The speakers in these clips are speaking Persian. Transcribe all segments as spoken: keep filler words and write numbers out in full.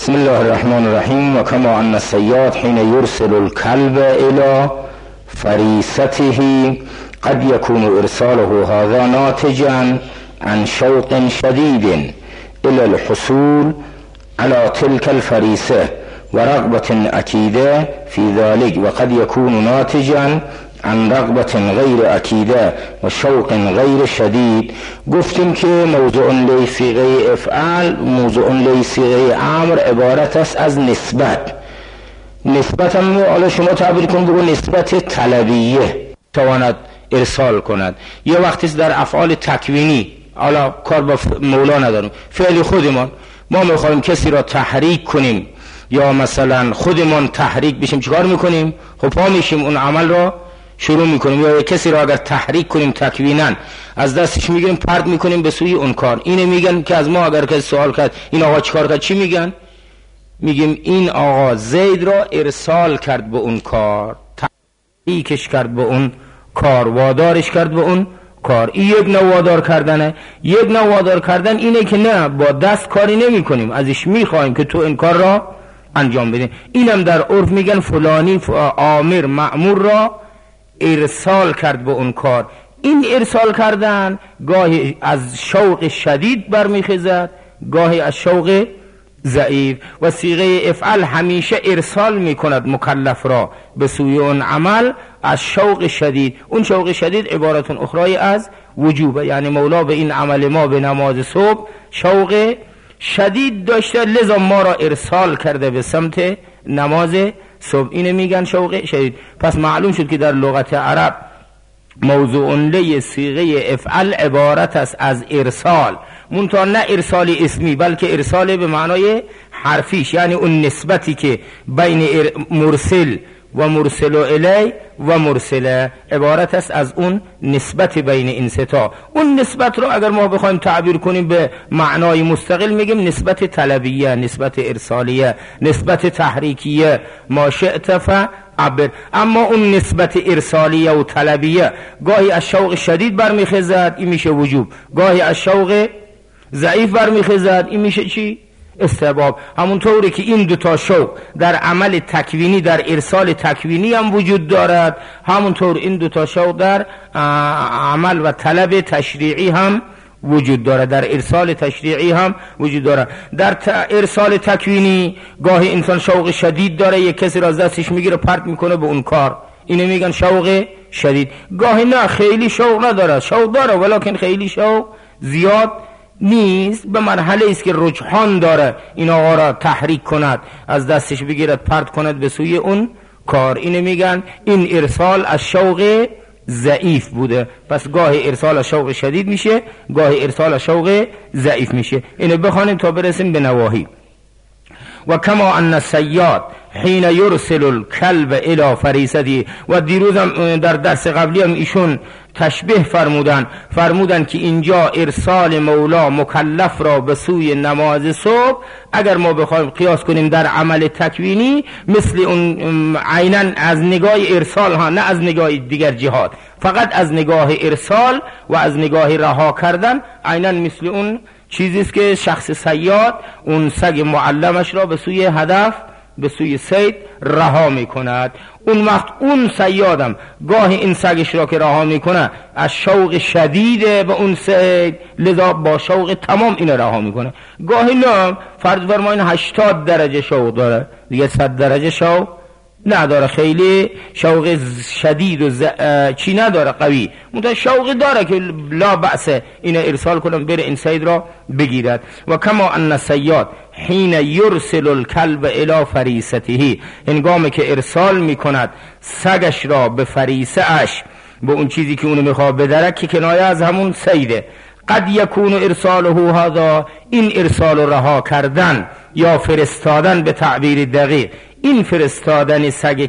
بسم الله الرحمن الرحیم. و کما ان الصیاد حین یرسل الکلب الى فریسته قد یکون ارساله هذا ناتجا عن شوق شدید الى الحصول على تلك الفریسه و رغبة اکیده فی ذلك و قد یکون ناتجا عن رغبة غیر اکیده و شوق غیر شدید. گفتیم که موضوع لی صیغه افعال، موضوع لی صیغه امر عبارت است از نسبت. نسبت هم حالا شما تعبیر کنید بگو نسبت طلبیه تواند ارسال کند. یه وقتی در افعال تکوینی، حالا کار با مولا نداریم، فعل خودمان ما میخوایم کسی را تحریک کنیم یا مثلا خودمان تحریک بشیم، چیکار میکنیم؟ خب پا میشیم اون عمل را شروع میکنیم، یا کسی را اگر تحریک کنیم تکویناً از دستش میگیریم پرت میکنیم به سوی اون کار. اینه میگن که از ما اگر کسی سوال کرد این آقا چیکار کرد، چی میگن؟ میگیم این آقا زید را ارسال کرد به اون کار، تحریکش کرد به اون کار، وادارش کرد به اون کار. این یک نوع وادار کردنه. یک نوع وادار کردن اینه که نه با دست کاری نمی کنیم، ازش میخوایم که تو این کار را انجام بدین. اینم در عرف میگن فلانی آمر مأمور را ارسال کرد به اون کار. این ارسال کردن گاهی از شوق شدید برمیخیزد، گاهی از شوق ضعیف. و صیغه افعل همیشه ارسال میکند مکلف را به سوی اون عمل از شوق شدید. اون شوق شدید عبارت اخرای از وجوبه، یعنی مولا به این عمل ما به نماز صبح شوق شدید داشته، لذا ما را ارسال کرده به سمت نماز صبح. اینه میگن شوق شدید. پس معلوم شد که در لغت عرب موضوع لی صیغه افعل عبارت است از ارسال، منتها نه ارسال اسمی بلکه ارسال به معنای حرفیش، یعنی اون نسبتی که بین مرسل و مرسل الی و مرسله عبارت است از اون نسبت بین این ستا. اون نسبت رو اگر ما بخوایم تعبیر کنیم به معنای مستقل میگیم نسبت طلبیه، نسبت ارسالیه، نسبت تحریکیه، ما شئت فعبر. اما اون نسبت ارسالیه و طلبیه گاهی از شوق شدید برمیخیزد، این میشه وجوب، گاهی از شوق ضعیف برمیخیزد، این میشه چی؟ استحباب. همونطوری که این دوتا شوق در عمل تکوینی، در ارسال تکوینی هم وجود دارد، همونطور این دوتا شوق در عمل و طلب تشریعی هم وجود دارد، در ارسال تشریعی هم وجود دارد. در ارسال تکوینی گاهی انسان شوق شدید داره، یک کسی را از دستش میگیره پرت میکنه به اون کار، اینو میگن شوق شدید. گاهی نه خیلی شوق نداره، شوق داره ولیکن خیلی شوق زیاد نیست، به مرحله است که رجحان داره این آقا را تحریک کند، از دستش بگیرد پرت کند به سوی اون کار. اینه میگن این ارسال از شوق ضعیف بوده. پس گاهی ارسال از شوق شدید میشه، گاهی ارسال از شوق ضعیف میشه. اینو بخوانیم تا برسیم به نواهی. و کما ان الصیاد حین یرسل الکلب الی فریسته. و دیروزم در درس قبلی هم ایشون تشبیه فرمودن فرمودن که اینجا ارسال مولا مکلف را به سوی نماز صبح اگر ما بخوایم قیاس کنیم در عمل تکوینی مثل اون عیناً از نگاه ارسال ها، نه از نگاه دیگر جهات، فقط از نگاه ارسال و از نگاه رها کردن عیناً مثل اون چیزی است که شخص صیاد اون سگ معلمش را به سوی هدف، به سوی صید رها میکند. اون وقت اون صیادم گاهی این سگش را که رها میکنه از شوق شدید به اون صید، لذا با شوق تمام این رها میکنه. گاهی نه، فرض فرمایین هشتاد درجه شوق داره، دیگه صد درجه شوق نداره، خیلی شوق شدید و ز... چی نداره قوی، منتها شوق داره که لا بأس این ارسال کنم بره این صید را بگیرد. و کما ان الصیاد حین یرسل الکلب الی فریسته، هنگامی که ارسال میکند سگش را به فریسه اش، به اون چیزی که اونو میخواد بدره که کنایه از همون صیده. قد یکون ارساله هذا، این ارسال رها کردن یا فرستادن به تعبیر دقیق، این فرستادن سگ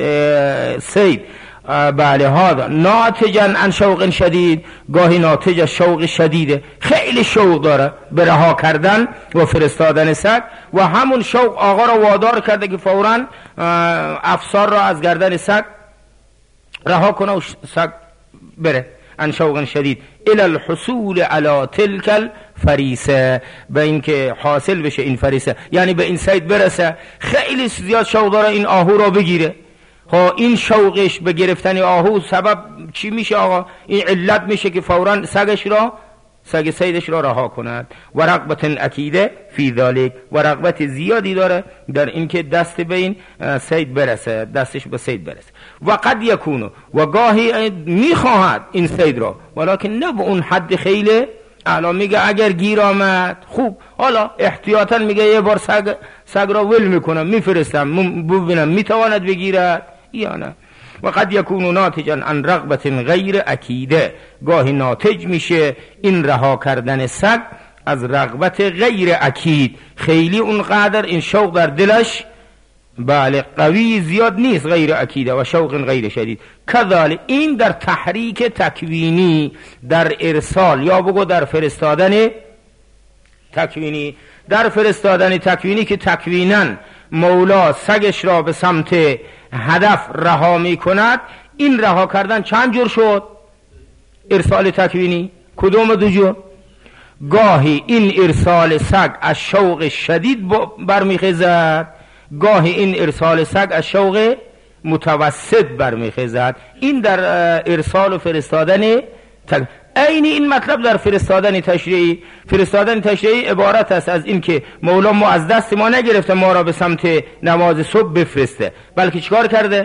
صید بله هذا ناتجا عن شوق شدید، گاهی ناتج از شوق شدیده، خیلی شوق داره به رها کردن و فرستادن سگ و همون شوق آقا را وادار کرده که فوراً افسار را از گردن سگ رها کنه و سگ بره. عن شوق شدید الى الحصول على تلك الفریسه، به اینکه حاصل بشه این فریسه، یعنی به این صید برسه. خیلی زیاد شوق داره این آهو را بگیره. ها این شوقش به گرفتن آهو سبب چی میشه آقا؟ این علت میشه که فوراً سگش را سگ صیدش را رها کند. و رغبت اکیده فی ذالک، و رغبت زیادی داره در اینکه دست به این صید برسه، دستش به صید برسه. و قد یکونو، و گاهی میخواهد این صید را، ولکن نه به اون حد خیلی اعلا. میگه اگر گیر آمد خوب، حالا احتیاطا میگه یه بار سگ سگ را ول میکنم میفرستم ببینم میتواند بگیرد یا نه. و قد یکون ناتجا عن رغبت غیر اکیده، گاهی ناتج میشه این رها کردن سگ از رغبت غیر اکید، خیلی اونقدر این شوق در دلش بله قوی زیاد نیست، غیر اکیده و شوق غیر شدید. کذالک این در تحریک تکوینی، در ارسال یا بگو در فرستادن تکوینی، در فرستادن تکوینی که تکویناً مولا سگش را به سمت هدف رها می کند. این رها کردن چند جور شد؟ ارسال تکوینی کدوم دو جور؟ گاهی این ارسال سگ از شوق شدید برمیخیزد، گاهی این ارسال سگ از شوق متوسط برمیخیزد. این در ارسال و فرستادن تک... عین این مطلب در فرستادن تشریعی. فرستادن تشریعی عبارت است از این که مولا ما از دست ما نگرفته ما را به سمت نماز صبح بفرسته، بلکه چیکار کرده؟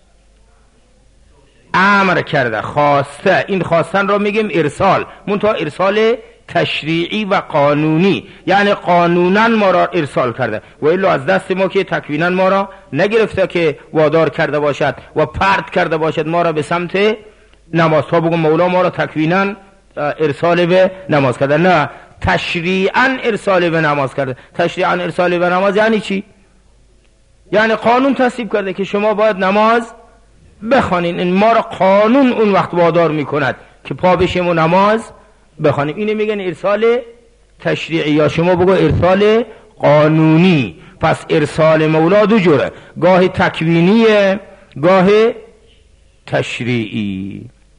امر کرده، خواسته. این خواستن را میگیم ارسال، منتها ارسال تشریعی و قانونی، یعنی قانونا ما را ارسال کرده، و الا از دست ما که تکوینا ما را نگرفته که وادار کرده باشد و پرت کرده باشد ما را به سمت نماز. تا بگم مولا ما را تکوینا ارسال به نماز کرده، نه تشریعا ارسال به نماز کرده. تشریعا ارسال به نماز یعنی چی؟ یعنی قانون تصویب کرده که شما باید نماز بخوانین. این ما را قانون اون وقت وادار میکند که پا بشیم و نماز بخوانیم. اینو میگن ارسال تشریعی، یا شما بگو ارسال قانونی. پس ارسال مولا دو جوره، گاه تکوینیه، گاه تشریعی.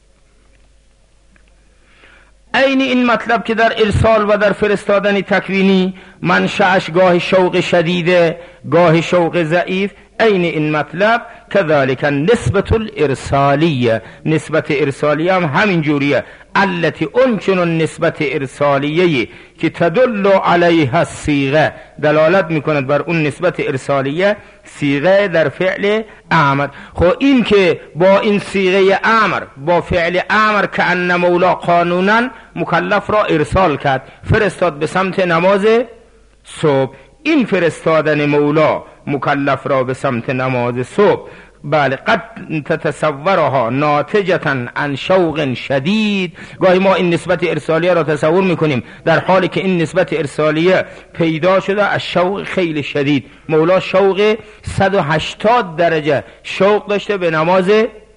عین این مطلب که در ارسال و در فرستادن تکوینی منشأش گاه شوق شدیده، گاه شوق ضعیف، عین این مطلب کذالک نسبت الارسالیه، نسبت ارسالیه هم همین جوریه. التي اون نسبت ارسالیه که تدل علیها الصیغه، دلالت میکند بر اون نسبت ارسالیه صیغه در فعل امر. خب این که با این صیغه امر با فعل امر که ان مولا قانونا مکلف را ارسال کرد، فرستاد به سمت نماز صبح. این فرستادن مولا مکلف را به سمت نماز صبح، بله، قد تتصورها ناتجتا عن شوق شدید. گاهی ما این نسبت ارسالیه را تصور میکنیم در حالی که این نسبت ارسالیه پیدا شده از شوق خیلی شدید. مولا شوق صد و هشتاد درجه شوق داشته به نماز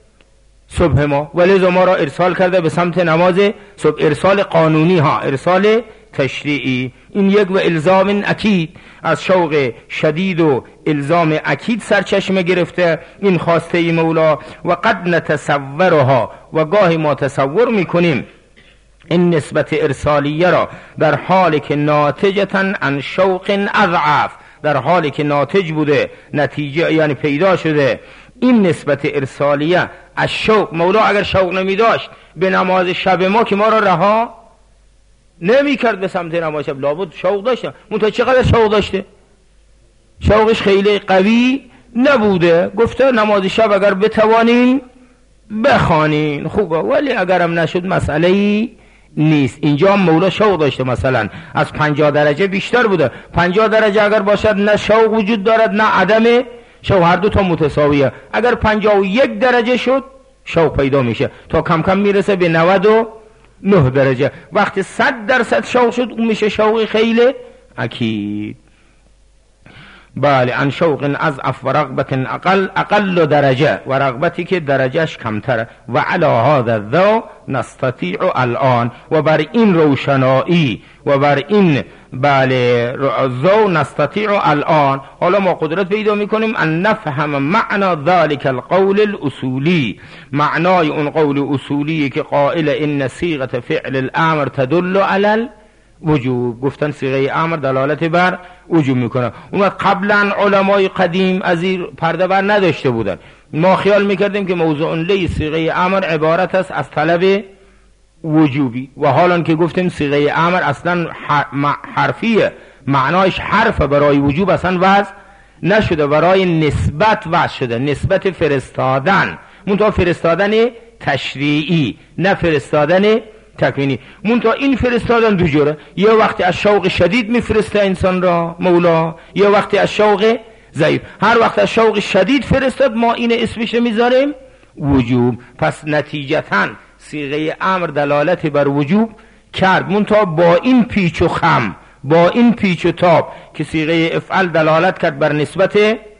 صبح ما، ولی ما را ارسال کرده به سمت نماز صبح. ارسال قانونی ها، ارسال تشریعی. این یک و الزام اکید، از شوق شدید و الزام اکید سرچشمه گرفته این خواسته مولا. و قد نتصورها، و گاهی ما تصور میکنیم این نسبت ارسالیه را در حالی که ناتجتا عن شوق اضعف، در حالی که ناتج بوده، نتیجه یعنی پیدا شده این نسبت ارسالیه از شوق. مولا اگر شوق نمی داشت به نماز شب ما که ما را رها نمی کرد به سمت نماز شب، لابد شوق داشته. منتها چقدر شوق داشته؟ شوقش خیلی قوی نبوده. گفته نماز شب اگر بتوانین بخوانین خوبه، ولی اگرم نشد مسئله نیست. اینجا مولا شوق داشته، مثلا از پنجاه درجه بیشتر بوده. پنجاه درجه اگر باشد نه شوق وجود دارد نه عدم شوق، هر دو تا متساویه. اگر پنجاه و یک درجه شد شوق پیدا میشه تا کم کم میرسه به نود و نه درجه. وقتی صد درصد شوق شد اون میشه شوق خیلی اکید. بله، عن شوق اضعف و رغبت اقل اقل درجه، و رغبتی که درجهش کمتره. و علی هذا الذو نستطیع الان، و بر این روشنایی و بر این بله ذو نستطیع الان، حالا ما قدرت پیدا میکنیم ان نفهم معنی ذلك القول الاصولی، معنای اون قول اصولی که قائل ان صيغه فعل الامر تدل علی الوجوب، گفتن صیغه امر دلالت بر وجوب میکنه. اون وقت قبلا علمای قدیم از این پرده بر نداشته بودن، ما خیال میکردیم که موضوع لی صیغه امر عبارت است از طلب وجوبی، و حالا که گفتیم صیغه امر اصلا حرفیه، معنایش حرف، برای وجوب اصلا وضع نشده، برای نسبت وضع شده، نسبت فرستادن، منتها فرستادن تشریعی نه فرستادن تکوینی. منتها این فرستادن دو جوره، یه وقتی از شوق شدید میفرسته انسان را مولا، یه وقتی از شوق ضعیف. هر وقت از شوق شدید فرستاد ما این اسمش میذاریم وجوب. پس نتیجتاً صیغه امر دلالت بر وجوب کرد، منتها با این پیچ و خم، با این پیچ و تاب که صیغه افعل دلالت کرد بر نسبت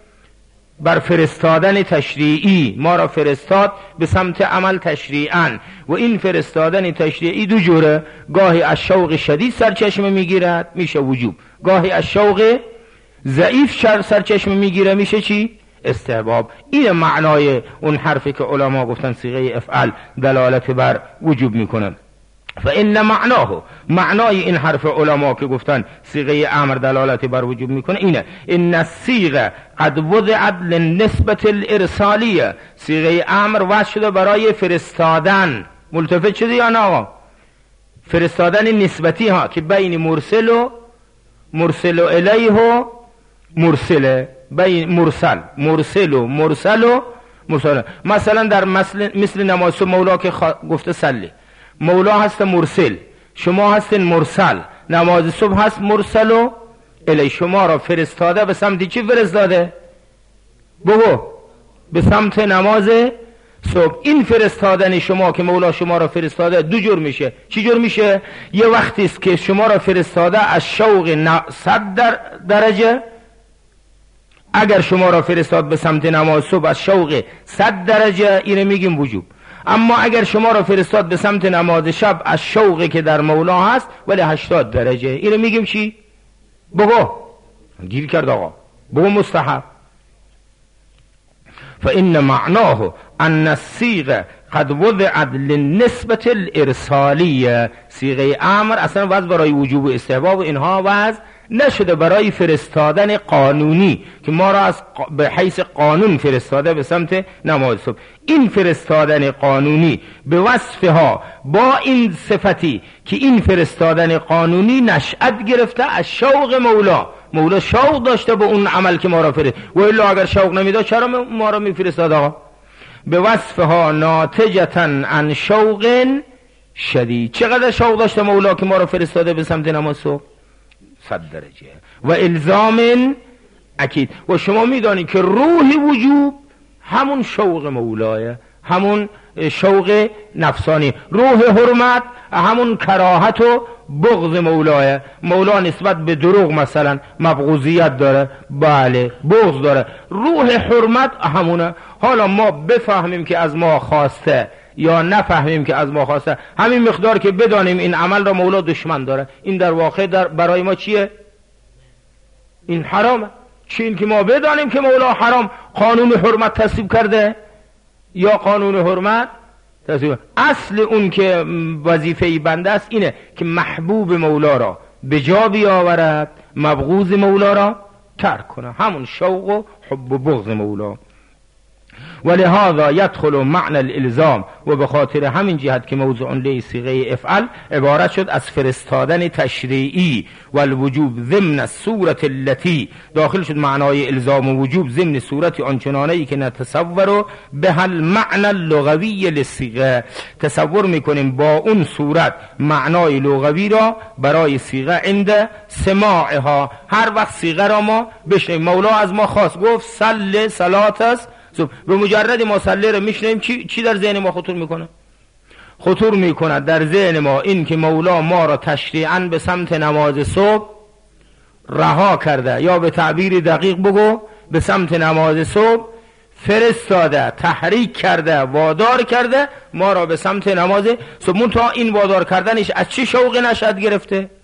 بر فرستادن تشریعی، ما را فرستاد به سمت عمل تشریعاً، و این فرستادن تشریعی دو جوره، گاهی از شوق شدید سرچشمه میگیرد میشه وجوب، گاهی از شوق ضعیف سرچشمه میگیره میشه چی؟ استحباب. این معنای اون حرفی که علما گفتن صیغه افعل دلالت بر وجوب میکنه. فإن معناه، معنای این حرف علما که گفتن صیغه امر دلالت بر وجوب میکنه اینه، ان الصیغه قد وضعت للنسبه الارسالیه، صیغه امر وضع شده برای فرستادن. ملتفت شده یا نه آقا؟ فرستادن نسبتی ها که بین مرسل و مرسل الیه و مرسله، بین مرسل مرسل و مرسل و مرسل. مثلا در مثل, مثل نماز صبح مولا که گفته صلی، مولا هست مرسل، شما هستین مرسل، نماز صبح هست مرسل و الی، شما را فرستاده به سمت چی فرستاده؟ بگو به سمت نماز صبح. این فرستادن شما که مولا شما را فرستاده دو جور میشه. چی جور میشه؟ یه وقتی است که شما را فرستاده از شوق صد در درجه، اگر شما را فرستاد به سمت نماز صبح از شوق صد درجه اینو میگیم وجوب. اما اگر شما را فرستاد به سمت نماز شب از شوقی که در مولا هست ولی هشتاد درجه، اینو میگیم چی؟ بگو گیر کرد آقا، بگو مستحب. فإن معناه ان الصيغه قد وضعت للنسبه الارسالیه، صیغه امر اصلا وضع برای وجوب و استحباب اینها وضع نشده، برای فرستادن قانونی که ما را از به حیث قانون فرستاده به سمت نماز صبح. این فرستادن قانونی به وصفها با این صفتی که این فرستادن قانونی نشأت گرفته از شوق مولا، مولا شوق داشته به اون عمل که ما را فرست، و الا اگر شوق نمیداد چرا ما را میفرستاد آقا؟ به وصفها ناتجتا عن شوق شدید. چقدر شوق داشته مولا که ما را فرستاده به سمت نماز صبح؟ صد درجه. و الزام اکید. و شما میدانی که روح وجوب همون شوق مولاه، همون شوق نفسانی. روح حرمت همون کراهت و بغض مولاه. مولا نسبت به دروغ مثلا مبغوضیت داره، بله بغض داره. روح حرمت همونه. حالا ما بفهمیم که از ما خواسته یا نفهمیم که از ما خواسته، همین مقدار که بدانیم این عمل را مولا دشمن داره، این در واقع در برای ما چیه؟ این حرامه. چین که ما بدانیم که مولا حرام قانون حرمت تصویب کرده یا قانون حرمت تصویب، اصل اون که وظیفه بنده است اینه که محبوب مولا را به جا بیاورد، مبغوض مولا را ترک کنه، همون شوق و حب و بغض مولا. ولهذا يدخل معنى الالزام، و به خاطر همین جهت که موضوع لی صیغه افعل عبارت شد از فرستادن تشریعی، و الوجوب ضمن الصورت التي، داخل شد معنای الزام و وجوب ضمن صورت آنچنانه‌ای که نتصور به المعنى اللغوی للصیغه، تصور میکنیم با اون صورت معنای لغوی را برای صیغه عند سماعها. هر وقت صیغه را ما بشنویم، مولا از ما خواست گفت صل صلات است، به مجرد ما صلی رو میشنیم چی چی در ذهن ما خطور میکنه؟ خطور میکنه در ذهن ما این که مولا ما را تشریعاً به سمت نماز صبح رها کرده، یا به تعبیر دقیق بگو به سمت نماز صبح فرستاده، تحریک کرده، وادار کرده ما را به سمت نماز صبح. منتها این وادار کردنش از چه شوق نشأت گرفته؟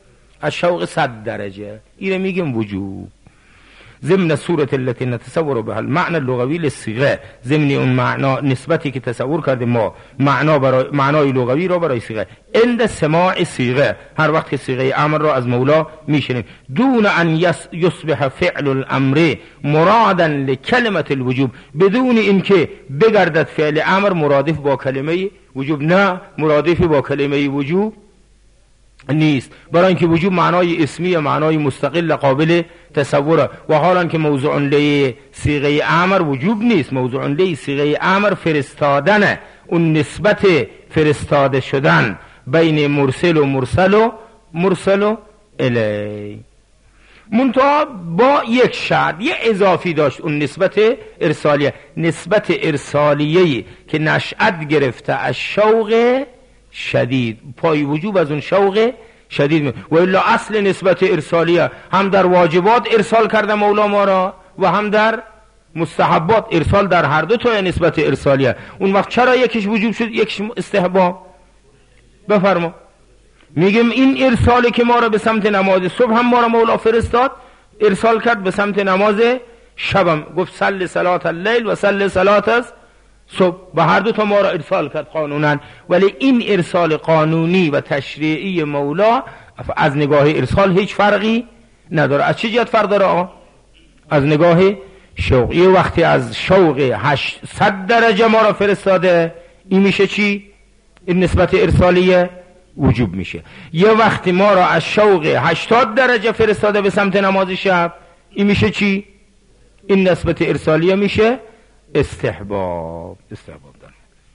از شوق صد درجه، اینو میگیم وجوب. ضمن صورت التي نتصور بها المعنى اللغوی للصيغه، ضمن اون معنا نسبتی که تصور کردیم ما معنا برای معنای لغوی را برای صیغه، عند سماع صیغه، هر وقت که صیغه امر را از مولا میشنیم، دون ان یصبح فعل الامر مرادا لکلمه الوجوب، بدون اینکه بگردد فعل امر مرادف با کلمه وجوب. نه، مرادف با کلمه وجوب نیست، برای اینکه وجوب معنای اسمی، معنای مستقل قابل تصوره، و حالا که موضوع لی صیغه امر وجوب نیست، موضوع لی صیغه امر فرستادن، اون نسبت فرستاده شدن بین مرسل و مرسل و مرسل و الی، منتها با یک شرط، یه اضافی داشت، اون نسبت ارسالیه، نسبت ارسالیه که نشأت گرفته از شوق شدید، پای وجوب از اون شوق شدید، و الا اصل نسبت ارسالیه هم در واجبات ارسال کرده مولا ما را و هم در مستحبات، ارسال در هر دو تا نسبت ارسالیه. اون وقت چرا یکیش وجوب شد یکیش استحباب؟ بفرما. میگم این ارسالی که ما را به سمت نماز صبح هم ما را مولا فرستاد، ارسال کرد به سمت نماز شبم، گفت صل صلات اللیل و صل صلات صبح، به هر دو تا ما را ارسال کرد قانونا. ولی این ارسال قانونی و تشریعی مولا از نگاه ارسال هیچ فرقی نداره. از چه جهت فرق داره آقا؟ از نگاه شوق. یه وقتی از شوق هشتصد درجه ما را فرستاده، این میشه چی؟ این نسبت ارسالیه وجوب میشه. یه وقتی ما را از شوق هشتاد درجه فرستاده به سمت نماز شب، این میشه چی؟ این نسبت ارسالیه میشه استحباب. استحباب دارم.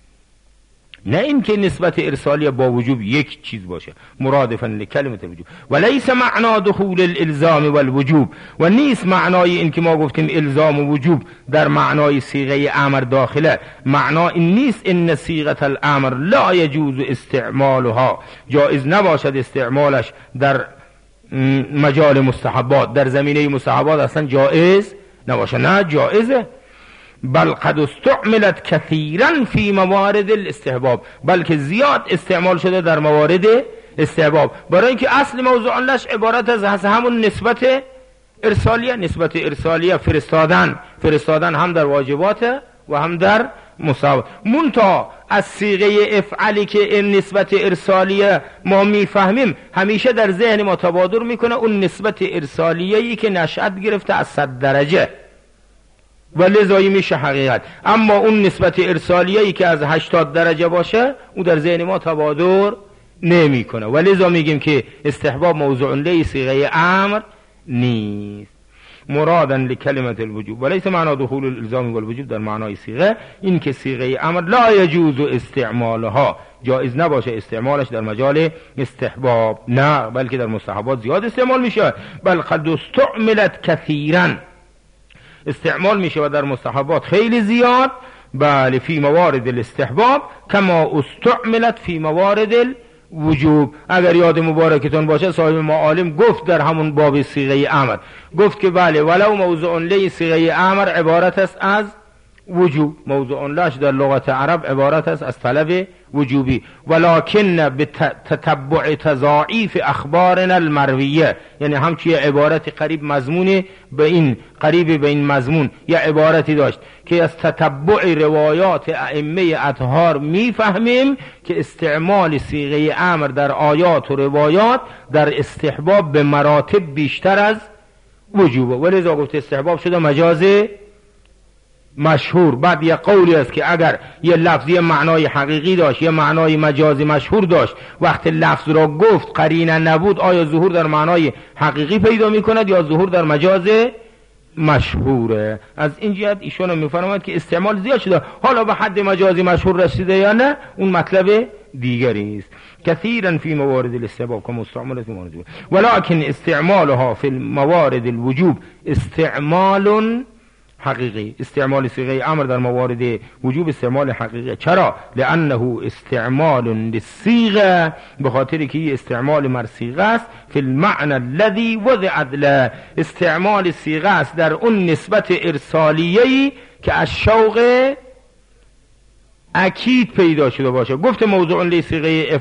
نه اینکه نسبت ارسالیه با وجوب یک چیز باشه، مرادفا لکلمه الوجوب، ولیس معنا دخول الالزام والوجوب، و نیست معنای این که ما گفتیم الزام و وجوب در معنای صیغه امر داخله، معنا این نیست ان صیغه الامر لا یجوز استعمالها، جائز نباشد استعمالش در مجال مستحبات، در زمینه مستحبات اصلا جائز نباشه. نه، جائزه، بل قد استعملت كثيرا في موارد الاستحباب، بلکه زیاد استعمال شده در موارد استحباب، برای اینکه اصل موضوع لش عبارت از همون نسبت ارسالیه. نسبت ارسالیه فرستادن، فرستادن هم در واجبات و هم در مستحبات. منتها از صیغه افعلی که این نسبت ارسالیه ما میفهمیم، همیشه در ذهن ما تبادر میکنه اون نسبت ارسالیه‌ای که نشأت گرفته از صد درجه و لذایی میشه حقیقت. اما اون نسبت ارسالیه‌ای که از هشتاد درجه باشه، اون در ذهن ما تبادر نمی کنه و لذا میگیم که استحباب موضوع لی صیغه امر نیست، مرادا لکلمه الوجوب، ولیس معنا دخول الالزام والوجوب در معنای صیغه، این که صیغه امر لا یجوز استعمالها، جائز نباشه استعمالش در مجال استحباب، نه بلکه در مستحبات زیاد استعمال میشه. بل قد استعملت کثیرا، استعمال میشه و در مستحبات خیلی زیاد. بله، فی موارد الاستحباب کما استعملت فی موارد الوجوب. اگر یاد مبارکتون باشه صاحب معالم گفت در همون باب صیغه امر، گفت که بله ولو موضوع لی صیغه امر عبارت است از وجوب، موضوع لش در لغت عرب عبارت است از طلب وجوبی، ولکن به تتبع تضاعیف اخبارنا المرویه، یعنی همچی عبارت قریب مضمون به این قریب به این مضمون یا عبارتی داشت که از تتبع روایات ائمه اطهار میفهمیم که استعمال صیغه امر در آیات و روایات در استحباب به مراتب بیشتر از وجوبه، ولذا گفت استحباب شده مجاز مشهور. بعد یه قولی است که اگر یه لفظی معنای حقیقی داشت یه معنای مجازی مشهور داشت، وقت لفظ را گفت قرینه نبود، آیا ظهور در معنای حقیقی پیدا میکند یا ظهور در مجاز مشهوره؟ از این جهت ایشون میفرماید که استعمال زیاد شده، حالا به حد مجازی مشهور رسیده یا نه اون مطلب دیگری است. كثيرا في موارد الاستحباب كما استعملت في موارد الوجوب، ولكن استعمالها في الموارد الوجوب استعمال حقیقی. استعمال صیغه امر در موارد وجوب استعمال حقیقی. چرا؟ لانه استعمال للصيغه، به خاطر که استعمال مر صیغه است، فی المعنى الذي وضعت له، استعمال صیغه است در اون نسبت ارسالیه‌ای که از شوق اکید پیدا شده باشه. گفت موضوع لی صیغه افعل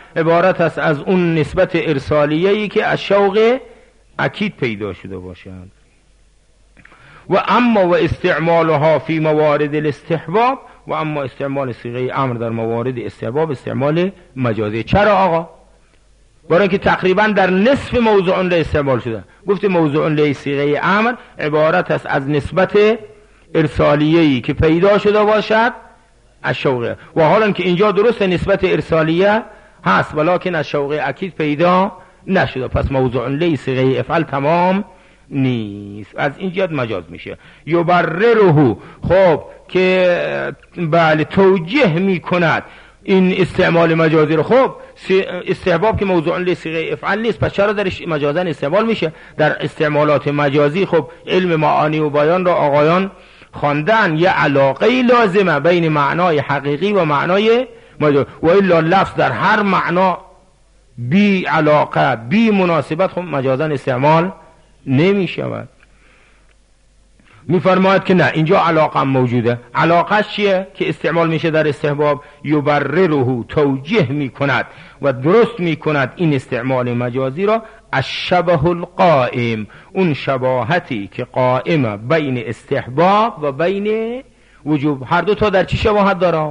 عبارت است از اون نسبت ارسالیه‌ای که از شوق اکید پیدا شده باشد. و اما و استعمالها فی موارد الاستحباب، و اما استعمال صیغه امر در موارد استحباب استعمال مجازی. چرا آقا؟ برای اینکه تقریبا در نصف موضوع له استعمال شده. گفته موضوع له صیغه امر عبارت است از نسبت ارسالیه‌ای که پیدا شده باشد از شوق، و حالا که اینجا درست نسبت ارسالیه هست ولکن از شوق اکید پیدا نشده، پس موضوع له صیغه افعل تمام نیست. از این جهت مجاز میشه. یبرره، خب که بله توجیه میکند این استعمال مجازی رو. خب استحباب که موضوع له صیغه افعل نیست، پس چرا درش مجازا استعمال میشه؟ در استعمالات مجازی خب علم معانی و بیان را آقایان خواندن، یه علاقه لازمه بین معنای حقیقی و معنای مجازی، و الا لفظ در هر معنا بی علاقه بی مناسبت خب مجازا استعمال نمی شود. می فرماید که نه، اینجا علاقه موجوده. علاقه چیه که استعمال میشه در استحباب؟ یبرره، توجیه می کند و درست می کند این استعمال مجازی را الشبه القائم، اون شباهتی که قائمه بین استحباب و بین وجوب. هر دو تا در چی شباهت داره؟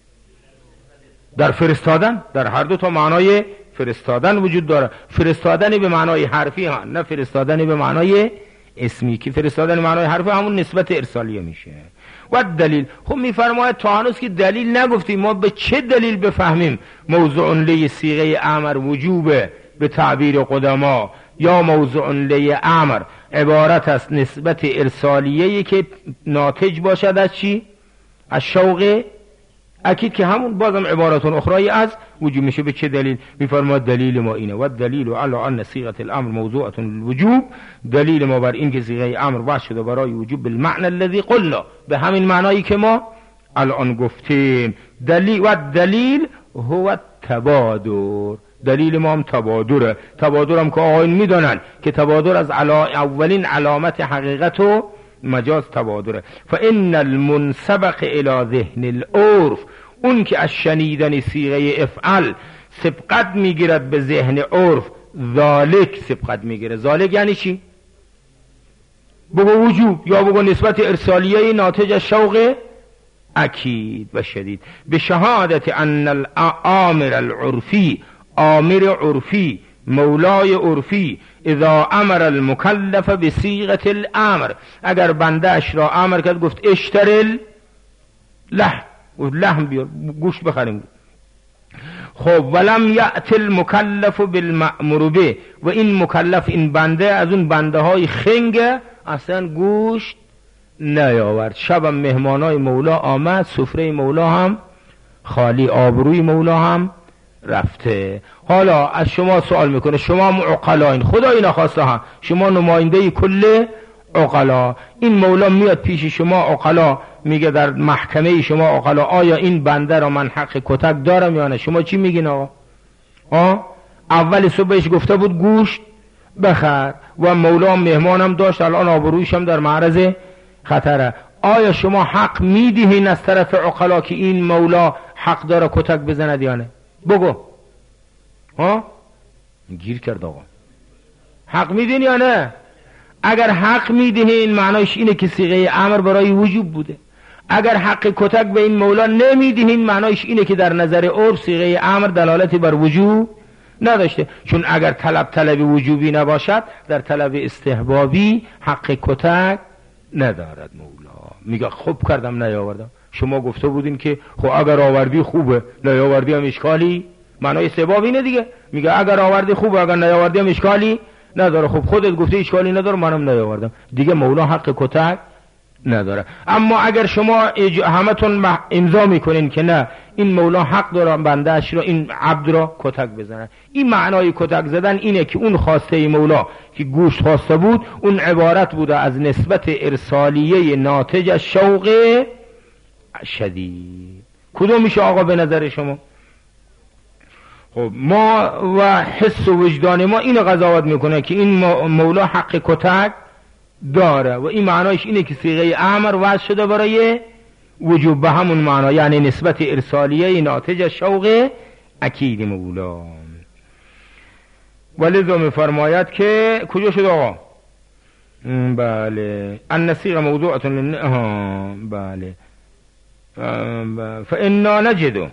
در فرستادن، در هر دو تا معنای فرستادن وجود داره. فرستادن به معنای حرفی ها، نه فرستادن به معنای اسمی، که فرستادن به معنای حرفی همون نسبت ارسالیه میشه. و دلیل، خب میفرماید تا هنوز که دلیل نگفتیم، ما به چه دلیل بفهمیم موضوع له صیغه امر وجوبه به تعبیر قدما، یا موضوع له امر عبارت است نسبت ارسالیه‌ای که ناتج باشد از چی؟ از شوق اکید، که همون بازم عبارتون اخرای از وجوب میشه. به چه دلیل؟ میفرماید دلیل ما اینه. و دلیل علی ان صیغه الامر موضوعه للوجوب، دلیل ما بر این که صیغه امر وضع شده برای وجوب بالمعنى الذي قلنا، به همین معنایی که ما الان گفتیم. دلیل و دلیل هو تبادر، دلیل ما هم تبادره. تبادر هم که آقایون میدونن که تبادر از علا اولین علامت حقیقت و مجاز تبادره. فان المنسبق الى ذهن العرف، اون که از شنیدن صیغه افعل سبقت میگیرد به ذهن عرف، ذالک سبقت میگیره. ذالک یعنی چی؟ بگو وجوب، یا بگو نسبت ارسالیه ناتج از شوق اکید و شدید. به شهادت ان الامر العرفی، آمر عرفی، مولای عرفی، اذا امر المکلف بصیغه الامر، اگر بنده اش را امر کرد گفت اشترل لحم، لحم بیار، گوشت بخریم. خب ولم یأت المکلف بالمأمور به، و این مکلف این بنده از اون بنده های خنگ اصلا گوشت نیاورد. شب مهمانای مولا آمد، سفره مولا هم خالی، آبروی مولا هم رفته. حالا از شما سوال میکنه، شما عقلاین، خدایی نخواسته ها شما نماینده کل عقلا، این مولا میاد پیش شما عقلا میگه در محکمه شما عقلا آیا این بنده را من حق کتک دارم یا نه؟ شما چی میگین آقا؟ آه؟ اول صبح بهش گفته بود گوشت بخر و مولا مهمانم داشت، الان آبرویش هم در معرض خطره. آیا شما حق میدهین از طرف عقلا که این مولا حق داره کتک بزند یا نه؟ بگو. ها؟ گیر کرد آقا. حق میدین یا نه؟ اگر حق میدهین معنایش اینه که صیغه امر برای وجوب بوده. اگر حق کتک به این مولا نمیدهین معنایش اینه که در نظر عرف صیغه امر دلالتی بر وجوب نداشته. چون اگر طلب طلب وجوبی نباشد، در طلب استحبابی حق کتک ندارد مولا. میگه خوب کردم نیاوردم، شما گفته بودین که خب اگر آوردی خوبه، نیاوردی هم اشکالی، معنای استحباب اینه دیگه. میگه اگر آوردی خوبه، اگر نیاوردی هم اشکالی نداره. خب خودت گفته اشکالی نداره، منم نیاوردم دیگه، مولا حق کتک نداره. اما اگر شما همتون امضا میکنین که نه این مولا حق داره بنده اش را، این عبد را کتک بزنه، این معنای کتک زدن اینه که اون خواسته مولا که گوشت خواسته بود اون عبارت بوده از نسبت ارسالیه ناتج از شوق شدید. کدوم میشه آقا به نظر شما؟ خب ما و حس و وجدان ما اینو قضاوت میکنه که این مولا حق کتک داره و این معنایش اینه که صیغه امر وضع شده برای وجوب به همون معنا، یعنی نسبت ارسالیه ناتج از شوق اکید مولا. ولذا میفرماید که کجا شد آقا؟ بله ان صیغه موضوعه للن... ها بله فانا نجد.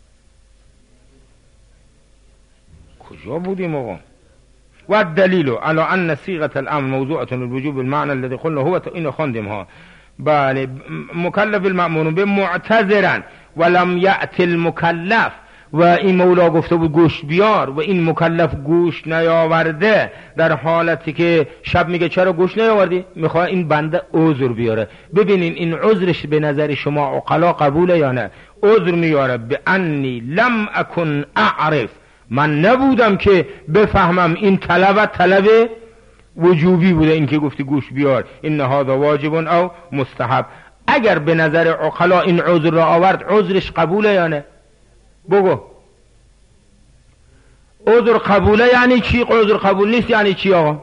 کجا بودیم آقا؟ و الدلیل على ان صيغه الامر موضوعه للوجوب المعنى الذي قلنا هو این خواندیم ها. بله مکلف المأمور به معتذرا ولم یأت المکلف، و این مولا گفته بود گوش بیار و این مکلف گوش نیاورده، در حالتی که شب میگه چرا گوش نیاوردی؟ میخواد این بنده عذر بیاره. ببینین این عذرش به نظر شما عقلا قبوله یا نه؟ عذر میاره به انی لم اکن اعرف، من نبودم که بفهمم این طلب طلب وجوبی بوده، این که گفتی گوش بیار این هذا واجب او مستحب. اگر به نظر عقلا این عذر را آورد عذرش قبوله یا نه؟ بگو عذر قبوله یعنی چی؟ عذر قبول نیست یعنی چی آقا؟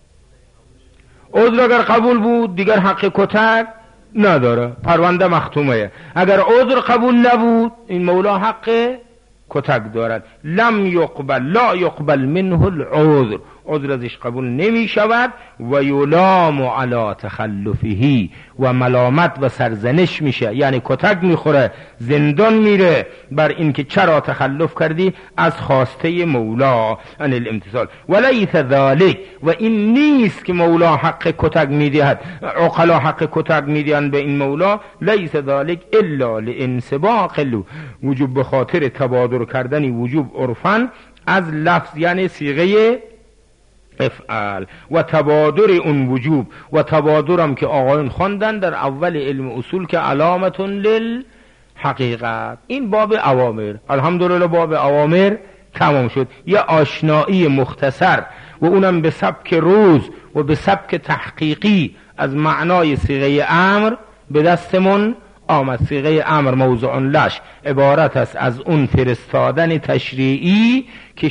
عذر اگر قبول بود دیگر حق کتک نداره، پرونده مختومه. اگر عذر قبول نبود این مولا حق کتک دارد. لم یقبل لا یقبل منه العذر، عذر ازش قبول نمی شود. و یلام علی تخلفه، و ملامت و سرزنش میشه، یعنی کتک میخوره، زندان میره بر اینکه چرا تخلف کردی از خواسته مولا ان الامتثال. ولیس ذلک، و این نیست که مولا حق کتک میدهد، عقلا حق کتک میدهند به این مولا. لیس ذلک الا لانسباق وجوب، به خاطر تبادر کردن وجوب عرفاً از لفظ یعنی صیغه افعال و تبادر اون وجوب. و تبادرم که آقایون خواندن در اول علم اصول که علامت للحقیقت. این باب اوامر، الحمدلله باب اوامر تمام شد. یه آشنایی مختصر و اونم به سبک روز و به سبک تحقیقی از معنای صیغه امر به دستمون آمد. صیغه امر موضوع لش عبارت است از اون فرستادن تشریعی که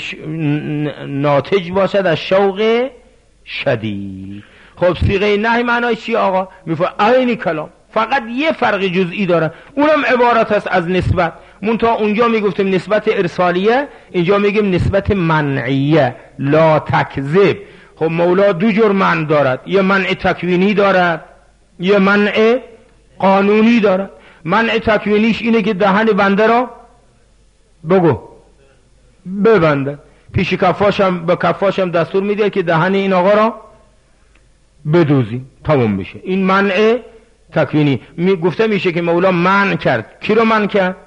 ناتج باشد از شوق شدید. خب صیغه نهی معنای چی آقا؟ میفهم عین کلام، فقط یه فرق جزئی داره، اونم عبارت است از نسبت. منتها اونجا میگفتیم نسبت ارسالیه، اینجا میگیم نسبت منعیه، لا تکذب. خب مولا دو جور منع دارد، یه منع تکوینی دارد، یه منع قانونی دارد. منع تکوینیش اینه که دهن بنده را بگو ببنده، پیش کفاشم به کفاشم دستور میده که دهن این آقا را بدوزی، تمام میشه. این منع تکوینی. می گفته میشه که مولا منع کرد. کی رو منع کرد؟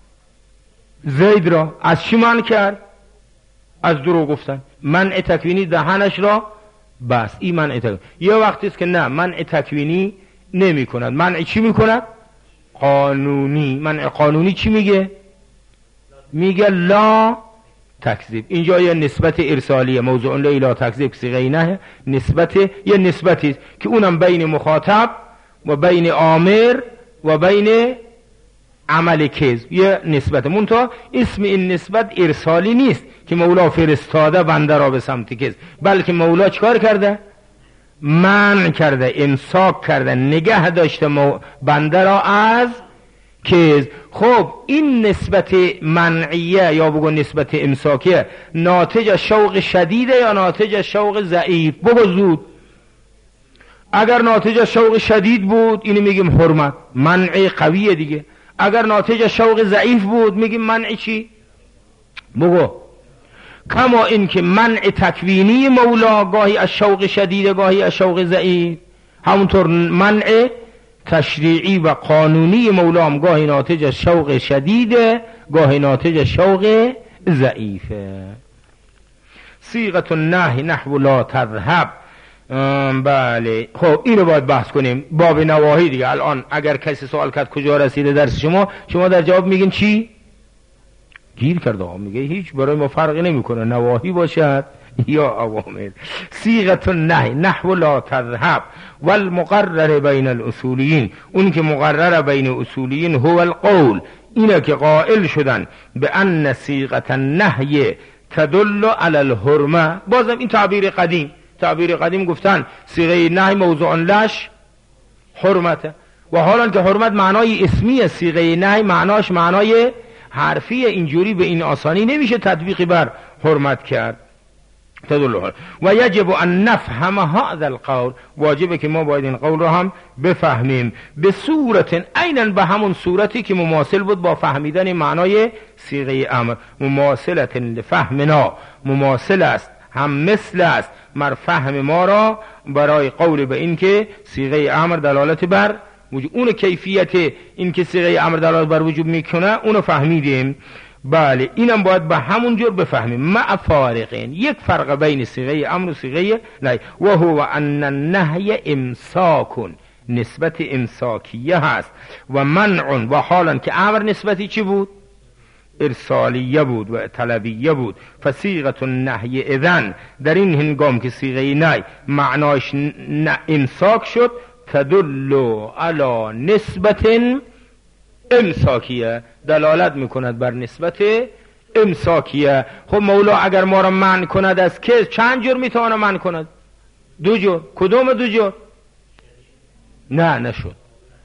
زید را. از چی منع کرد؟ از دروغ گفتن. منع تکوینی دهنش را بس، این منع تکوینی. یه وقتی است که نه منع تکوینی نمی کند، منع چی می کند؟ قانونی. منع قانونی چی میگه؟ میگه لا تکذیب. اینجا یه نسبت ارسالیه، موضوع لا تکذیب صیغه نه، نسبت یه نسبتی است که اونم بین مخاطب و بین آمر و بین عمل کذب یه نسبت. منتها اسم این نسبت ارسالی نیست که مولا فرستاده بنده را به سمت کذب، بلکه مولا چکار کرده؟ منع کرده، امساک کرده، نگه داشته مو... بنده را از کذب. خب این نسبت منعیه یا بگو نسبت امساکیه ناتج از شوق شدیده یا ناتج از شوق ضعیف؟ بگو زود. اگر ناتج از شوق شدید بود اینو میگیم حرمت، منع قویه دیگه. اگر ناتج از شوق ضعیف بود میگیم منع چی؟ بگو. کما این که منع تکوینی مولا گاهی از شوق شدید گاهی از شوق ضعیف، همونطور منع تشریعی و قانونی مولا هم گاهی ناتج از شوق شدیده گاهی ناتج از شوق ضعیفه. صیغه النهی نحو لا تذهب. بله خب اینو باید بحث کنیم. باب نواهی دیگه. الان اگر کسی سوال کرد کجا رسیده درس شما، شما در جواب میگین چی؟ گیر کرده ها، میگه هیچ، برای ما فرقی نمیکنه نواهی باشد یا اوامر. صیغه النهی نحو لا تذهب والمقرر بین الاصولیین، اون که مقرر بین اصولیین هو القول، اینه که قائل شدن به ان صیغه النهی تدل علی الحرمه. بازم این تعبیر قدیم، تعبیر قدیم گفتن صیغه نهی موضوع لش حرمته، و حالا که حرمت معنای اسمی، صیغه نهی معناش معنای حرفی اینجوری به این آسانی نمیشه تطبیقی بر حرمت کرد. تدل و یجب ان نفهم هذا القول، واجبه که ما باید این قول رو هم بفهمیم به صورت عیناً به همون صورتی که مماثل بود با فهمیدن معنای صیغه امر. مماثلت لفهمنا، مماثل است، هم مثل است مر فهم ما را برای قول به این که صیغه امر دلالت بر وجود، اون کیفیت این که صیغه امر دلالت بر وجود میکنه اونو فهمیدیم. بله اینم باید به همون جور بفهمیم. مع فارقین، یک فرق بین صیغه امر و صیغه نهی، و هو ان النهی امساک، نسبت امساکیه هست، و منع، و حالا که امر نسبتی چی بود؟ ارسالیه بود و طلبیه بود. فصیغه النهی اذن، در این هنگام که صیغه نهی معناش امساک شد، تدل علی نسبت امساکیه، دلالت میکند بر نسبت امساکیه. خب مولا اگر ما را منع کند از که چند جور میتواند منع کند؟ دو جور. کدوم دو جور؟ نه نشد.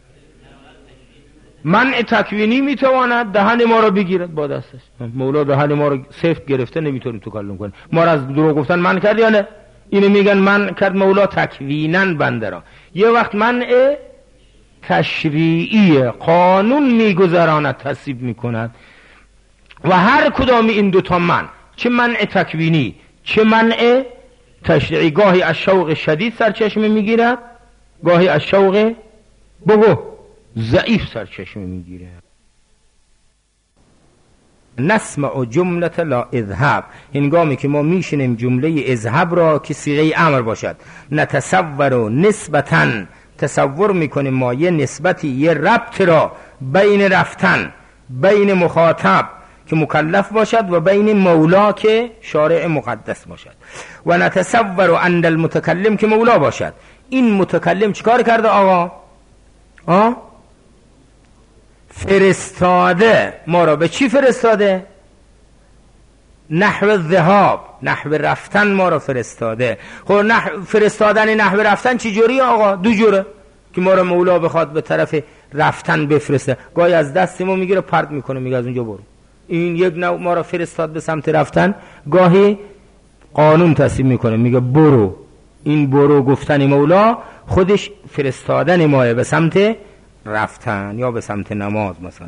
منع تکوینی میتواند دهن ما را بگیرد با دستش، مولا دهن ما را سفت گرفته نمیتونیم تکلم کنیم، ما را از دروغ گفتن منع کرد یا نه؟ اینو میگن منع کرد مولا تکویناً بنده را. یه وقت منع تشریعی قانون میگذراند، تصیب میکند. و هر کدام این دوتا من، چه منع تکوینی چه منع تشریعی، گاهی از شوق شدید سرچشمه میگیرد، گاهی از شوق بگو ضعیف سرچشمه میگیرد. نسمع جمله لا اذهب، هنگامی که ما میشنیم جمله اذهب را که صیغه امر باشد، نتصور نسبتاً، تصور میکنیم ما یه نسبتی، یه ربط را بین رفتن، بین مخاطب که مکلف باشد و بین مولا که شارع مقدس باشد، و نتصور ان المتکلم که مولا باشد. این متکلم چیکار کرده آقا؟ آه؟ فرستاده ما را. به چی فرستاده؟ نحو الذهاب، نحو رفتن ما را فرستاده. خب نحو فرستادن نحو رفتن چی جوری آقا؟ دو جوره که ما را مولا بخواد به طرف رفتن بفرسته. گاهی از دست ما میگیره پرت میکنه، میگه از اونجا برو. این یک نوع ما را فرستاد به سمت رفتن. گاهی قانون تصمیم میکنه میگه برو. این برو گفتن مولا خودش فرستادن ماه به سمت رفتن یا به سمت نماز مثلا.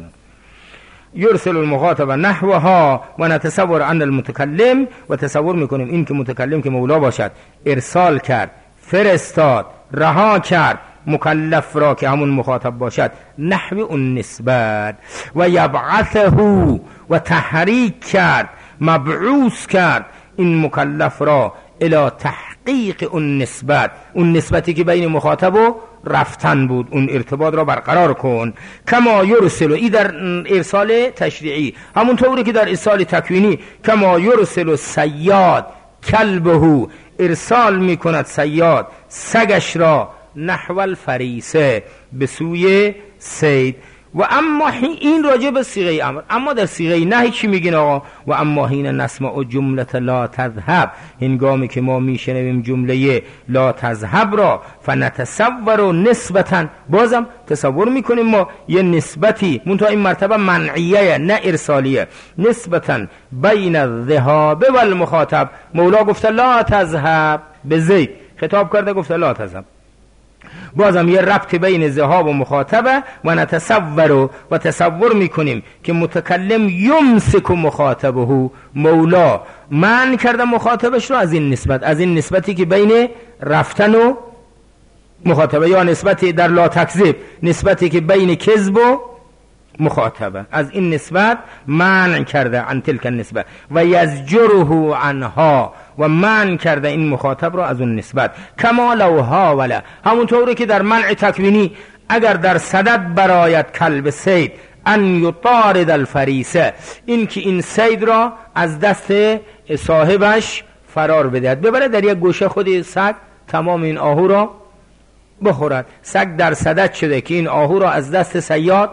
یرسل المخاطب نحوها و نتصور ان المتکلم، و تصور میکنیم این که متکلم که مولا باشد ارسال کرد، فرستاد، رها کرد مکلف را که همون مخاطب باشد نحو اون نسبت، و یبعثه و تحریک کرد، مبعوث کرد این مکلف را الی تحقیق اون نسبت، اون نسبتی که بین مخاطب و رفتن بود، اون ارتباط را برقرار کن. کما یرسل، ای در ارسال تشریعی، همون طوری که در ارسال تکوینی، کما یرسل صیاد کلبه، ارسال میکند صیاد سگش را نحو الفریسه، به سوی صید. و اما این راجع به صیغه امر. اما در صیغه نهی چی میگین آقا؟ و اما حین نسمع جمله لا تذهب، هنگامی که ما میشنویم جمله لا تذهب را، فنتصور نسبتا، بازم تصور میکنیم ما یه نسبتی، منتها این مرتبه منعیه نه ارسالیه، نسبتا بین الذهاب و المخاطب. مولا گفته لا تذهب، به زید خطاب کرده گفته لا تذهب، بازم یه ربط بین ذهاب و مخاطبه. و نتصور، و تصور میکنیم که متکلم یمسک مخاطبه، مولا من کرده مخاطبش رو از این نسبت، از این نسبتی که بین رفتن و مخاطبه، یا نسبتی در لا تکذب، نسبتی که بین کذب و مخاطبه، از این نسبت منع کرده عن تلک النسبه، و یزجره عنها، و منع کرده این مخاطب را از اون نسبت. کما لو حاول، همونطوری که در منع تکوینی اگر در صدد برایت کلب صید ان یطارد الفریسه، این که این صید را از دست صاحبش فرار بدهد، ببره در یک گوشه خود سگ تمام این آهو را بخورد. سگ در صدد شده که این آهو را از دست صیاد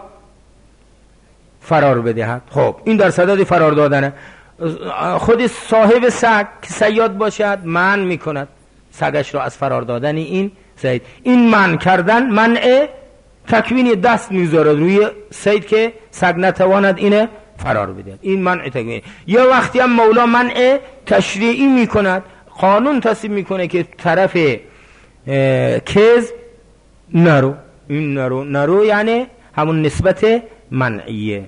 فرار بدهد. خب این در صدد فرار دادنه. خود صاحب سگ که صیاد باشد منع میکند سگش را از فرار دادن این صید. این منع کردن منع تکوینی، دست میذاره روی صید که سگ نتواند اینه فرار بده. این منع تکوینی. یه وقتی هم مولا منع تشریعی میکند، قانون تصمیم میکنه که طرف کذب نرو، این نرو نرو یعنی همون نسبت منعیه.